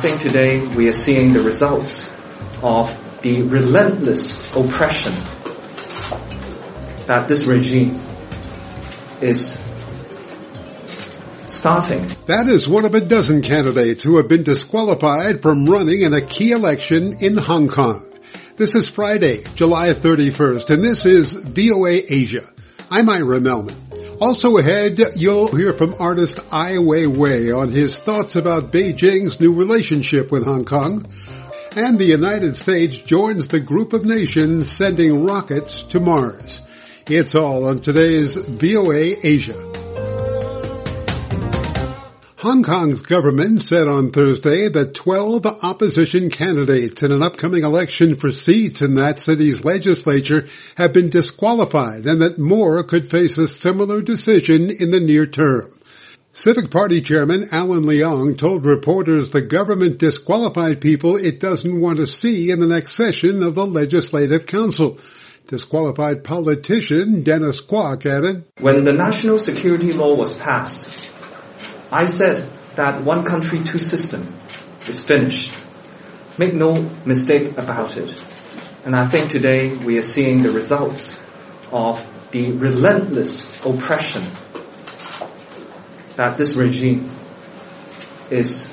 think today we are seeing the results of the relentless oppression that this regime is starting. That is one of a dozen candidates who have been disqualified from running in a key election in Hong Kong. This is Friday, July 31st, and this is VOA Asia. I'm Ira Melman. Also ahead, you'll hear from artist Ai Weiwei on his thoughts about Beijing's new relationship with Hong Kong. And the United States joins the group of nations sending rockets to Mars. It's all on today's VOA Asia. Hong Kong's government said on Thursday that 12 opposition candidates in an upcoming election for seats in that city's legislature have been disqualified and that more could face a similar decision in the near term. Civic Party Chairman Alan Leong told reporters the government disqualified people it doesn't want to see in the next session of the Legislative Council. Disqualified politician Dennis Kwok added, "When the national security law was passed, I said that one country, two system is finished. Make no mistake about it. And I think today we are seeing the results of the relentless oppression that this regime is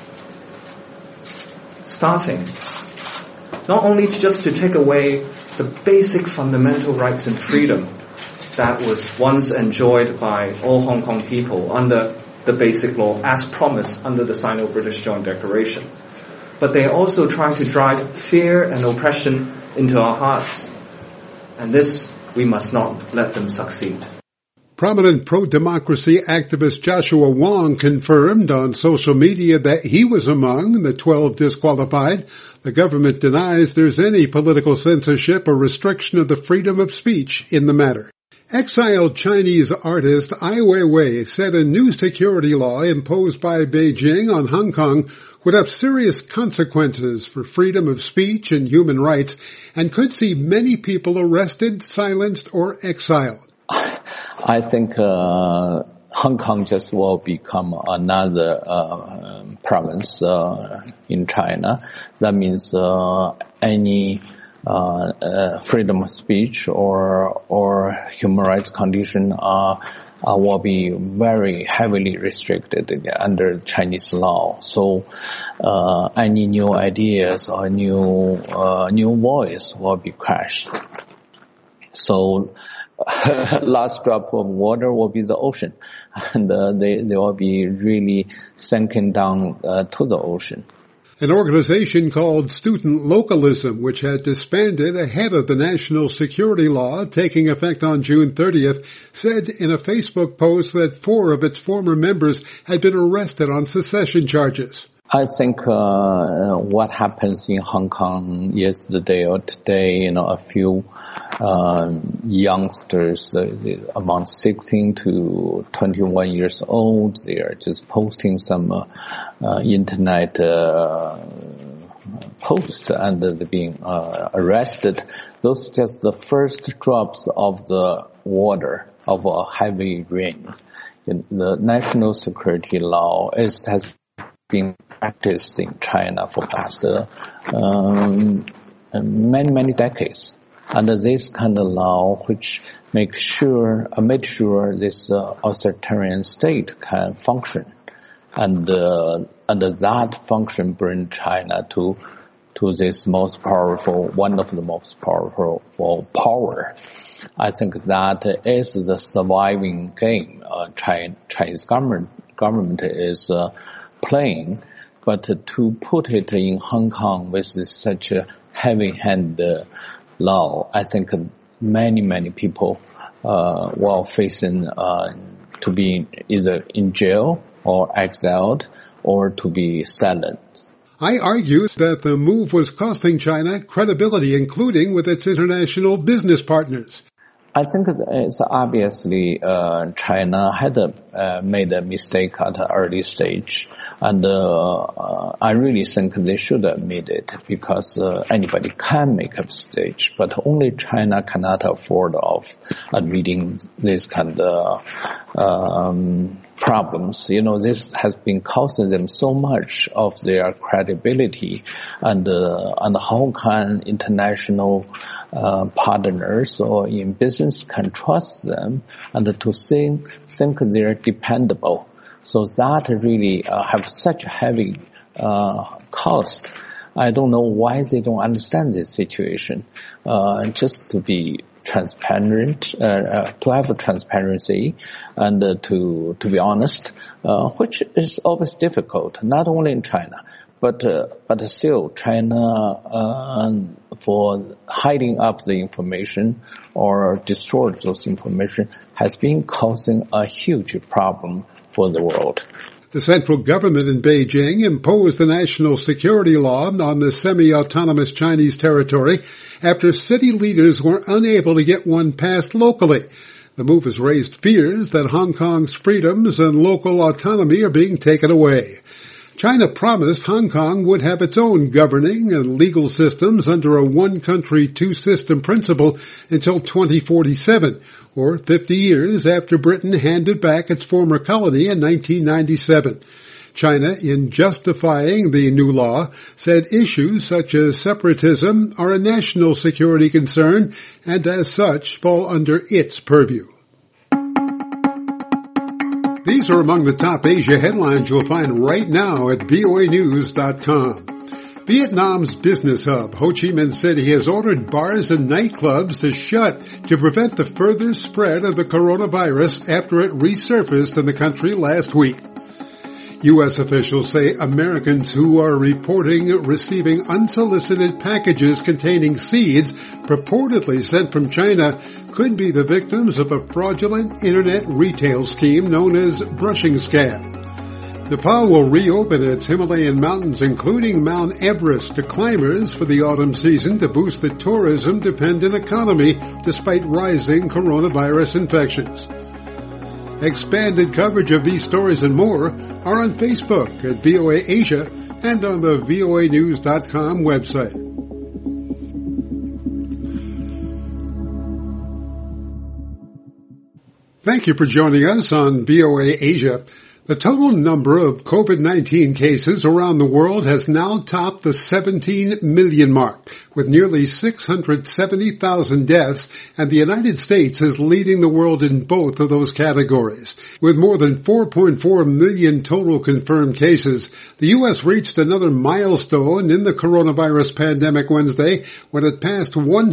starting. Not only just to take away the basic fundamental rights and freedom that was once enjoyed by all Hong Kong people under the Basic Law as promised under the Sino-British Joint Declaration. But they are also trying to drive fear and oppression into our hearts. And this, we must not let them succeed." Prominent pro-democracy activist Joshua Wong confirmed on social media that he was among the 12 disqualified. The government denies there's any political censorship or restriction of the freedom of speech in the matter. Exiled Chinese artist Ai Weiwei said a new security law imposed by Beijing on Hong Kong would have serious consequences for freedom of speech and human rights and could see many people arrested, silenced, or exiled. I think Hong Kong just will become another province in China. That means any freedom of speech or human rights condition will be very heavily restricted under Chinese law. So any new ideas or new voice will be crushed. So last drop of water will be the ocean, and they will be really sinking down to the ocean. An organization called Student Localism, which had disbanded ahead of the national security law taking effect on June 30th, said in a Facebook post that 4 of its former members had been arrested on secession charges. I think what happens in Hong Kong yesterday or today, a few youngsters among 16 to 21 years old, they are just posting some internet posts and they're being arrested. Those are just the first drops of the water of a heavy rain. The national security law has been practiced in China for past many decades. Under this kind of law, which made sure this authoritarian state can function, and under that function bring China to this one of the most powerful power. I think that is the surviving game Chinese government is playing, but to put it in Hong Kong with such a heavy-handed law, I think many people will facing to be either in jail or exiled or to be silenced. I argue that the move was costing China credibility, including with its international business partners. I think it's obviously China had made a mistake at an early stage. And I really think they should admit it, because anybody can make a mistake, but only China cannot afford of admitting this kind of problems. This has been costing them so much of their credibility, and how can international partners or in business can trust them and to think they're dependable. So that really have such a heavy cost. I don't know why they don't understand this situation. Just to be transparent, to have a transparency, and to be honest, which is always difficult, not only in China, but still China for hiding up the information or distort those information has been causing a huge problem for the world. The central government in Beijing imposed the national security law on the semi-autonomous Chinese territory after city leaders were unable to get one passed locally. The move has raised fears that Hong Kong's freedoms and local autonomy are being taken away. China promised Hong Kong would have its own governing and legal systems under a one-country, two-system principle until 2047, or 50 years after Britain handed back its former colony in 1997. China, in justifying the new law, said issues such as separatism are a national security concern and as such fall under its purview. These are among the top Asia headlines you'll find right now at voanews.com. Vietnam's business hub, Ho Chi Minh City, has ordered bars and nightclubs to shut to prevent the further spread of the coronavirus after it resurfaced in the country last week. U.S. officials say Americans who are reporting receiving unsolicited packages containing seeds purportedly sent from China could be the victims of a fraudulent internet retail scheme known as brushing scam. Nepal will reopen its Himalayan mountains, including Mount Everest, to climbers for the autumn season to boost the tourism-dependent economy despite rising coronavirus infections. Expanded coverage of these stories and more are on Facebook at VOA Asia and on the voanews.com website. Thank you for joining us on VOA Asia. The total number of COVID-19 cases around the world has now topped the 17 million mark, with nearly 670,000 deaths, and the United States is leading the world in both of those categories. With more than 4.4 million total confirmed cases, the U.S. reached another milestone in the coronavirus pandemic Wednesday when it passed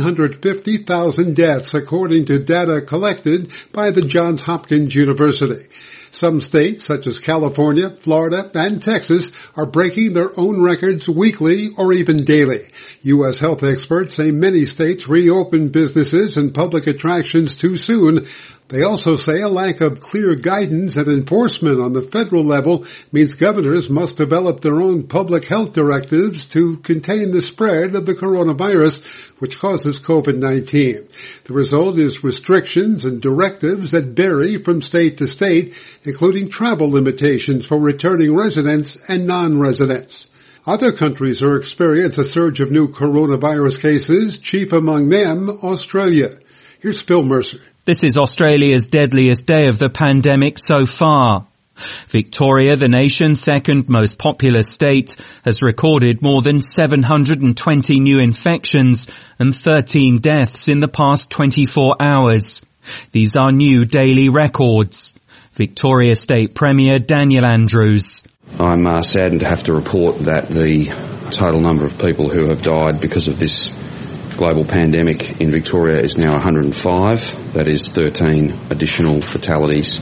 150,000 deaths, according to data collected by the Johns Hopkins University. Some states, such as California, Florida, and Texas, are breaking their own records weekly or even daily. U.S. health experts say many states reopened businesses and public attractions too soon. They also say a lack of clear guidance and enforcement on the federal level means governors must develop their own public health directives to contain the spread of the coronavirus, which causes COVID-19. The result is restrictions and directives that vary from state to state, including travel limitations for returning residents and non-residents. Other countries are experiencing a surge of new coronavirus cases, chief among them Australia. Here's Phil Mercer. This is Australia's deadliest day of the pandemic so far. Victoria, the nation's second most populous state, has recorded more than 720 new infections and 13 deaths in the past 24 hours. These are new daily records. Victoria State Premier Daniel Andrews. I'm saddened to have to report that the total number of people who have died because of this global pandemic in Victoria is now 105. That is 13 additional fatalities.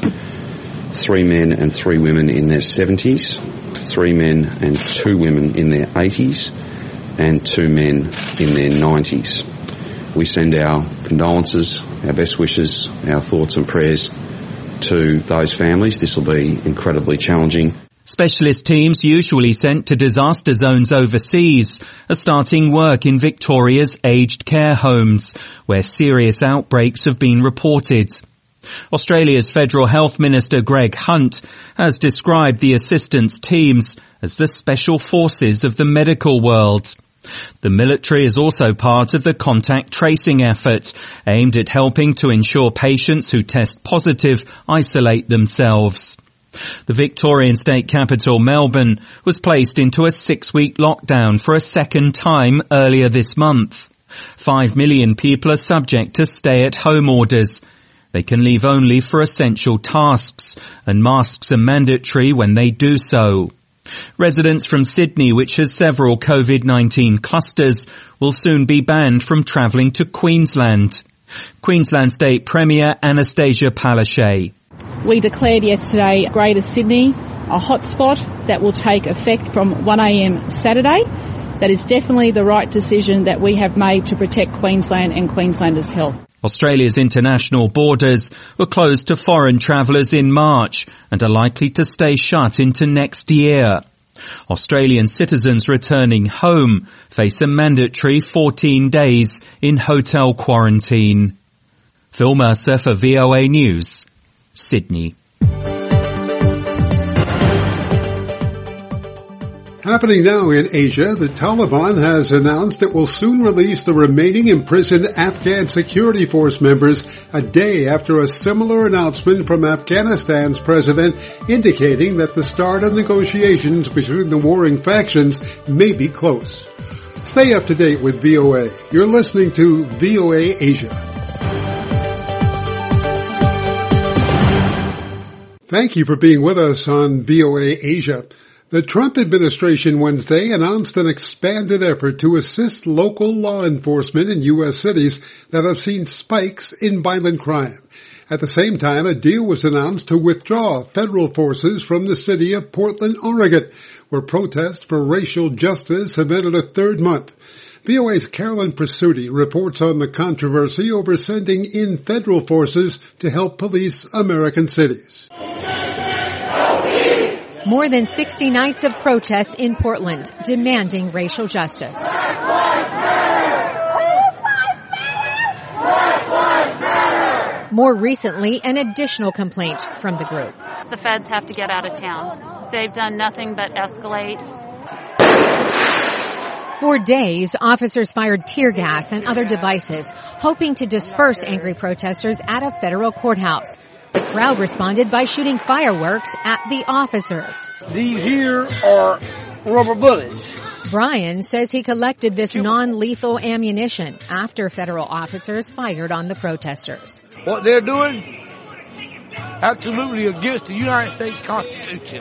3 men and 3 women in their 70s, 3 men and 2 women in their 80s, and 2 men in their 90s. We send our condolences, our best wishes, our thoughts and prayers to those families. This will be incredibly challenging. Specialist teams usually sent to disaster zones overseas are starting work in Victoria's aged care homes, where serious outbreaks have been reported. Australia's Federal Health Minister Greg Hunt has described the assistance teams as the special forces of the medical world. The military is also part of the contact tracing effort, aimed at helping to ensure patients who test positive isolate themselves. The Victorian state capital, Melbourne, was placed into a 6-week lockdown for a second time earlier this month. 5 million people are subject to stay-at-home orders. They can leave only for essential tasks, and masks are mandatory when they do so. Residents from Sydney, which has several COVID-19 clusters, will soon be banned from travelling to Queensland. Queensland State Premier Anastasia Palaszczuk. We declared yesterday Greater Sydney a hotspot that will take effect from 1 a.m. Saturday. That is definitely the right decision that we have made to protect Queensland and Queenslanders' health. Australia's international borders were closed to foreign travellers in March and are likely to stay shut into next year. Australian citizens returning home face a mandatory 14 days in hotel quarantine. Phil Mercer for VOA News, Sydney. Happening now in Asia, the Taliban has announced it will soon release the remaining imprisoned Afghan security force members a day after a similar announcement from Afghanistan's president indicating that the start of negotiations between the warring factions may be close. Stay up to date with VOA. You're listening to VOA Asia. Thank you for being with us on VOA Asia. The Trump administration Wednesday announced an expanded effort to assist local law enforcement in U.S. cities that have seen spikes in violent crime. At the same time, a deal was announced to withdraw federal forces from the city of Portland, Oregon, where protests for racial justice have entered a third month. VOA's Carolyn Presutti reports on the controversy over sending in federal forces to help police American cities. More than 60 nights of protests in Portland demanding racial justice. More recently, an additional complaint from the group. The feds have to get out of town. They've done nothing but escalate. For days, officers fired tear gas and other devices, hoping to disperse angry protesters at a federal courthouse. The crowd responded by shooting fireworks at the officers. These here are rubber bullets. Brian says he collected this non-lethal ammunition after federal officers fired on the protesters. What they're doing, absolutely against the United States Constitution.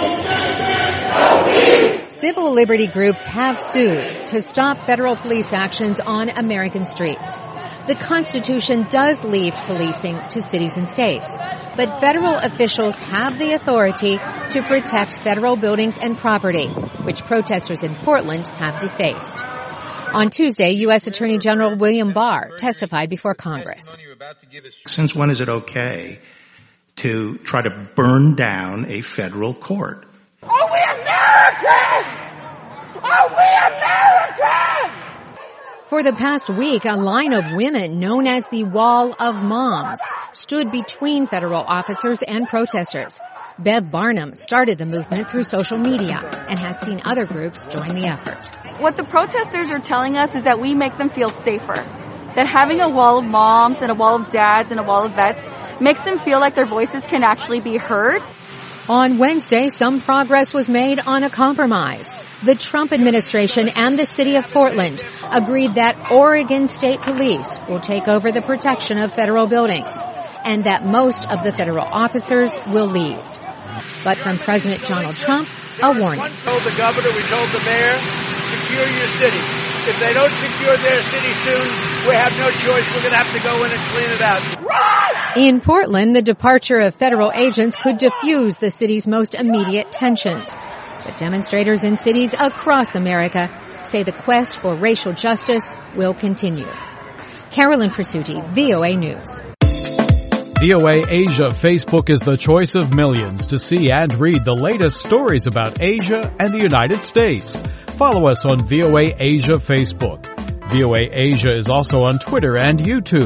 Civil liberty groups have sued to stop federal police actions on American streets. The Constitution does leave policing to cities and states, but federal officials have the authority to protect federal buildings and property, which protesters in Portland have defaced. On Tuesday, U.S. Attorney General William Barr testified before Congress. Since when is it okay to try to burn down a federal court? Are we American? Are we American? For the past week, a line of women known as the Wall of Moms stood between federal officers and protesters. Bev Barnum started the movement through social media and has seen other groups join the effort. What the protesters are telling us is that we make them feel safer. That having a wall of moms and a wall of dads and a wall of vets makes them feel like their voices can actually be heard. On Wednesday, some progress was made on a compromise. The Trump administration and the city of Portland agreed that Oregon State Police will take over the protection of federal buildings and that most of the federal officers will leave. But from President Donald Trump, a warning. We told the governor, we told the mayor, secure your city. If they don't secure their city soon, we have no choice. We're going to have to go in and clean it out. Right! In Portland, the departure of federal agents could diffuse the city's most immediate tensions. But demonstrators in cities across America say the quest for racial justice will continue. Carolyn Presutti, VOA News. VOA Asia Facebook is the choice of millions to see and read the latest stories about Asia and the United States. Follow us on VOA Asia Facebook. VOA Asia is also on Twitter and YouTube.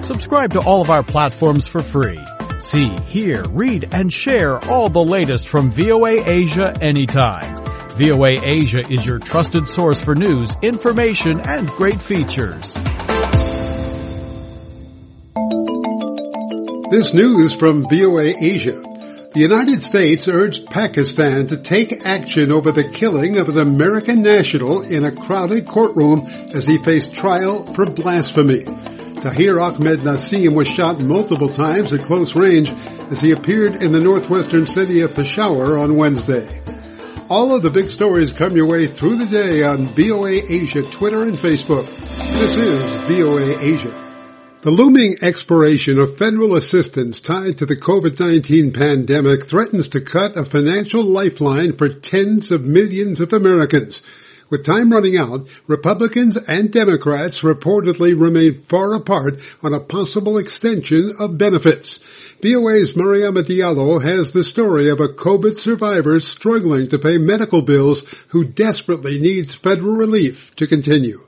Subscribe to all of our platforms for free. See, hear, read, and share all the latest from VOA Asia anytime. VOA Asia is your trusted source for news, information, and great features. This news from VOA Asia. The United States urged Pakistan to take action over the killing of an American national in a crowded courtroom as he faced trial for blasphemy. Tahir Ahmed Nassim was shot multiple times at close range as he appeared in the northwestern city of Peshawar on Wednesday. All of the big stories come your way through the day on VOA Asia Twitter and Facebook. This is VOA Asia. The looming expiration of federal assistance tied to the COVID-19 pandemic threatens to cut a financial lifeline for tens of millions of Americans. With time running out, Republicans and Democrats reportedly remain far apart on a possible extension of benefits. VOA's Mariama Diallo has the story of a COVID survivor struggling to pay medical bills who desperately needs federal relief to continue.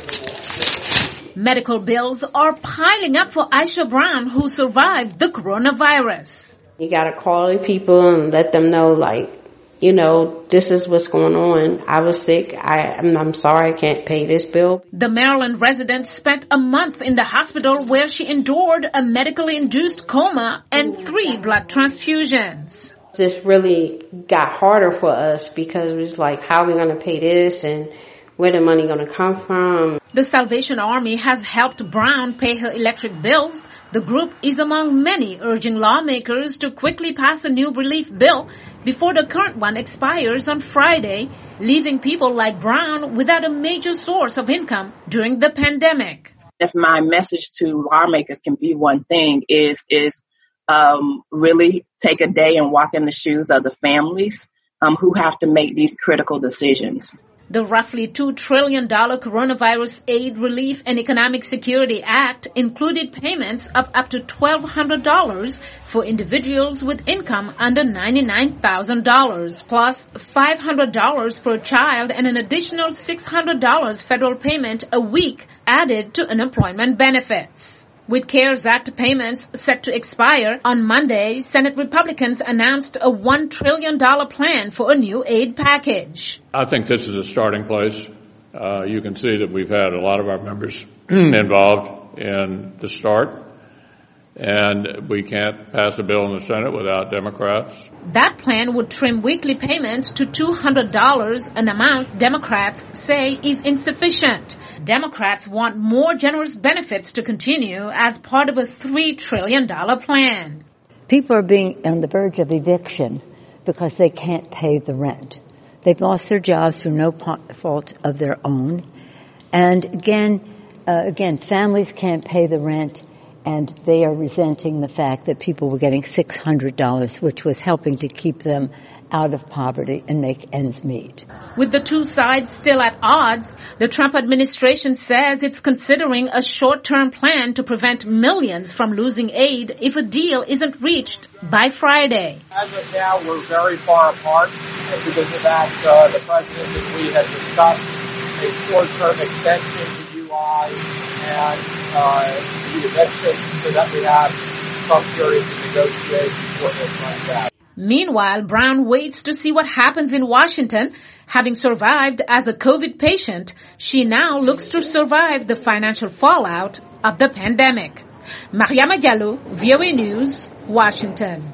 Medical bills are piling up for Aisha Brown, who survived the coronavirus. You got to call the people and let them know, this is what's going on. I was sick. I'm sorry I can't pay this bill. The Maryland resident spent a month in the hospital where she endured a medically induced coma and 3 blood transfusions. This really got harder for us because it was like, how are we going to pay this and where the money going to come from? The Salvation Army has helped Brown pay her electric bills. The group is among many urging lawmakers to quickly pass a new relief bill before the current one expires on Friday, leaving people like Brown without a major source of income during the pandemic. If my message to lawmakers can be one thing is really take a day and walk in the shoes of the families who have to make these critical decisions. The roughly $2 trillion Coronavirus Aid, Relief, and Economic Security Act included payments of up to $1,200 for individuals with income under $99,000, plus $500 per child and an additional $600 federal payment a week added to unemployment benefits. With CARES Act payments set to expire on Monday, Senate Republicans announced a $1 trillion plan for a new aid package. I think this is a starting place. You can see that we've had a lot of our members involved in the start, and we can't pass a bill in the Senate without Democrats. That plan would trim weekly payments to $200, an amount Democrats say is insufficient. Democrats want more generous benefits to continue as part of a $3 trillion plan. People are being on the verge of eviction because they can't pay the rent. They've lost their jobs through no fault of their own. And again, families can't pay the rent, and they are resenting the fact that people were getting $600, which was helping to keep them out of poverty and make ends meet. With the two sides still at odds, the Trump administration says it's considering a short-term plan to prevent millions from losing aid if a deal isn't reached by Friday. As of now, we're very far apart because of that. The president and we have discussed a short-term extension to UI and the eviction so that we have some period to negotiate before this runs out. Meanwhile, Brown waits to see what happens in Washington. Having survived as a COVID patient, she now looks to survive the financial fallout of the pandemic. Mariama Diallo, VOA News, Washington.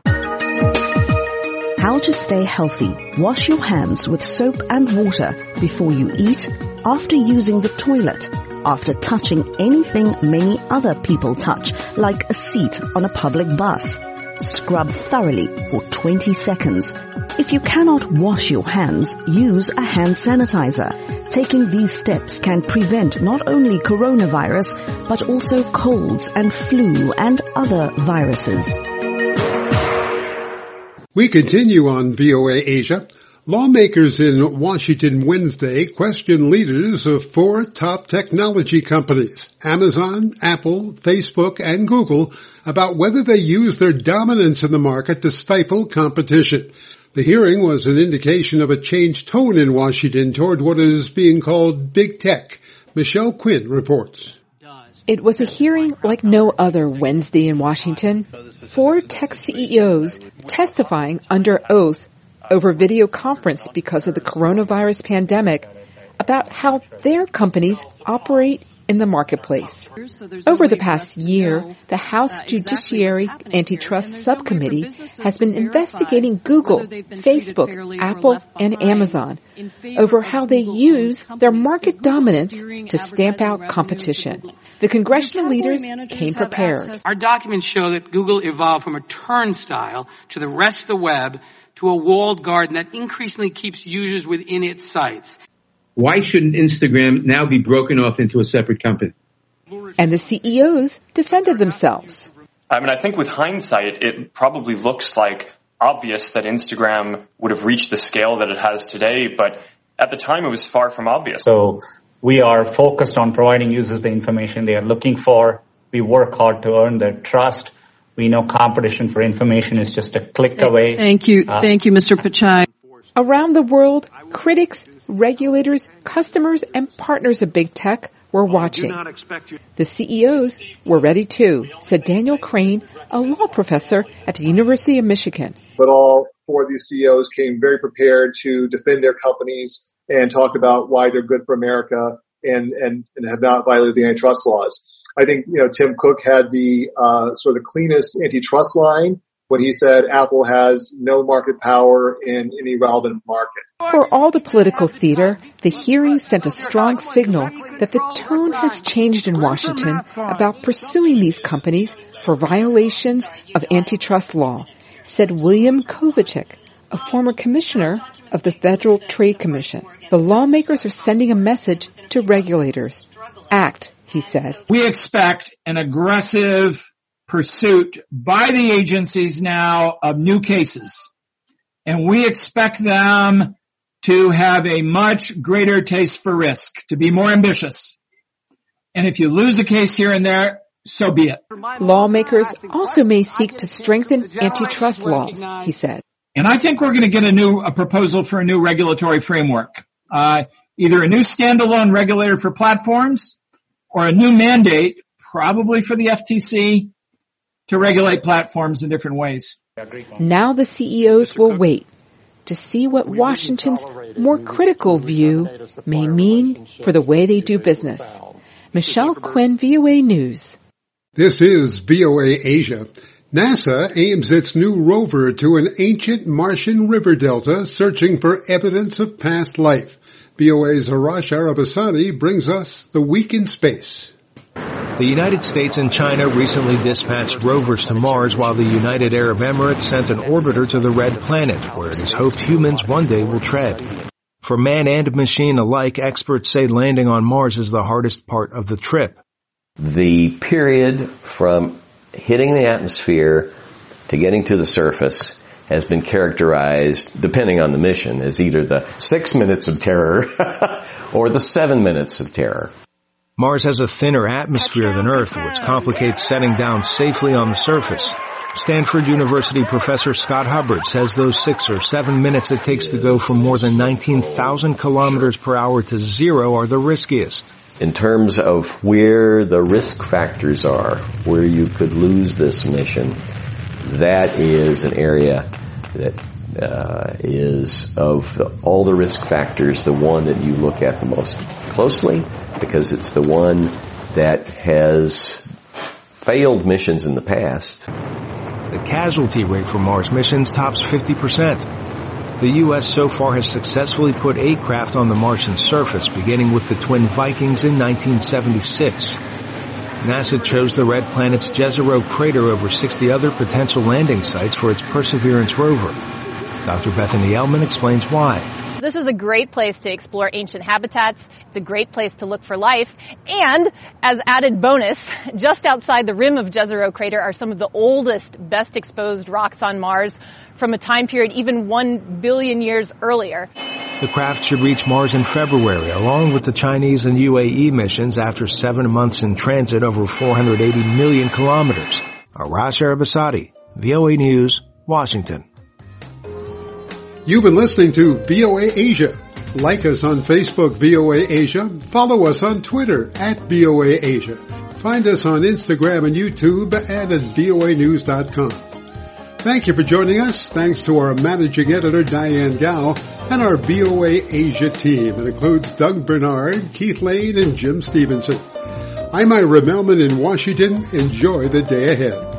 How to stay healthy. Wash your hands with soap and water before you eat, after using the toilet, after touching anything many other people touch, like a seat on a public bus. Scrub thoroughly for 20 seconds. If you cannot wash your hands, use a hand sanitizer. Taking these steps can prevent not only coronavirus, but also colds and flu and other viruses. We continue on VOA Asia. Lawmakers in Washington Wednesday questioned leaders of 4 top technology companies, Amazon, Apple, Facebook, and Google, about whether they use their dominance in the market to stifle competition. The hearing was an indication of a changed tone in Washington toward what is being called big tech. Michelle Quinn reports. It was a hearing like no other Wednesday in Washington. 4 tech CEOs testifying under oath over video conference because of the coronavirus pandemic about how their companies operate in the marketplace. Over the past year, the House Judiciary Antitrust Subcommittee has been investigating Google, Facebook, Apple, and Amazon over how they use their market dominance to stamp out competition. The congressional leaders came prepared. Our documents show that Google evolved from a turnstile to the rest of the web to a walled garden that increasingly keeps users within its sites. Why shouldn't Instagram now be broken off into a separate company? And the CEOs defended themselves. I mean, I think with hindsight, it probably looks like obvious that Instagram would have reached the scale that it has today, but at the time it was far from obvious. So we are focused on providing users the information they are looking for. We work hard to earn their trust. We know competition for information is just a click away. Thank you, Mr. Pichai. Around the world, critics, regulators, customers, and partners of big tech were watching. The CEOs were ready too, said Daniel Crane, a law professor at the University of Michigan. But all 4 of these CEOs came very prepared to defend their companies and talk about why they're good for America and have not violated the antitrust laws. I think, Tim Cook had the sort of cleanest antitrust line when he said Apple has no market power in any relevant market. For all the political theater, the hearing sent a strong signal that the tone has changed in Washington about pursuing these companies for violations of antitrust law, said William Kovacic, a former commissioner of the Federal Trade Commission. The lawmakers are sending a message to regulators. Act, he said. We expect an aggressive pursuit by the agencies now of new cases. And we expect them to have a much greater taste for risk, to be more ambitious. And if you lose a case here and there, so be it. Lawmakers also may seek to strengthen antitrust laws, he said. And I think we're going to get a proposal for a new regulatory framework. Either a new standalone regulator for platforms or a new mandate, probably for the FTC, to regulate platforms in different ways. Now the CEOs will wait to see what Washington's more critical view may mean for the way they do business. Michelle Quinn, VOA News. This is VOA Asia. NASA aims its new rover to an ancient Martian river delta searching for evidence of past life. VOA's Arash Arabasadi brings us the week in space. The United States and China recently dispatched rovers to Mars while the United Arab Emirates sent an orbiter to the Red Planet, where it is hoped humans one day will tread. For man and machine alike, experts say landing on Mars is the hardest part of the trip. The period from hitting the atmosphere to getting to the surface has been characterized, depending on the mission, as either the 6 minutes of terror or the 7 minutes of terror. Mars has a thinner atmosphere than Earth, which complicates setting down safely on the surface. Stanford University professor Scott Hubbard says those 6 or 7 minutes it takes to go from more than 19,000 kilometers per hour to zero are the riskiest. In terms of where the risk factors are, where you could lose this mission, that is an area that is of all the risk factors, the one that you look at the most closely, because it's the one that has failed missions in the past. The casualty rate for Mars missions tops 50%. The U.S. so far has successfully put 8 craft on the Martian surface, beginning with the twin Vikings in 1976. NASA chose the Red Planet's Jezero crater over 60 other potential landing sites for its Perseverance rover. Dr. Bethany Ehlman explains why. This is a great place to explore ancient habitats. It's a great place to look for life. And as added bonus, just outside the rim of Jezero crater are some of the oldest, best exposed rocks on Mars from a time period even 1 billion years earlier. The craft should reach Mars in February, along with the Chinese and UAE missions after 7 months in transit over 480 million kilometers. Arash Arabasadi, VOA News, Washington. You've been listening to VOA Asia. Like us on Facebook, VOA Asia. Follow us on Twitter @VOA Asia. Find us on Instagram and YouTube and at voanews.com. Thank you for joining us. Thanks to our managing editor, Diane Gao, and our VOA Asia team. It includes Doug Bernard, Keith Lane, and Jim Stevenson. I'm Ira Melman in Washington. Enjoy the day ahead.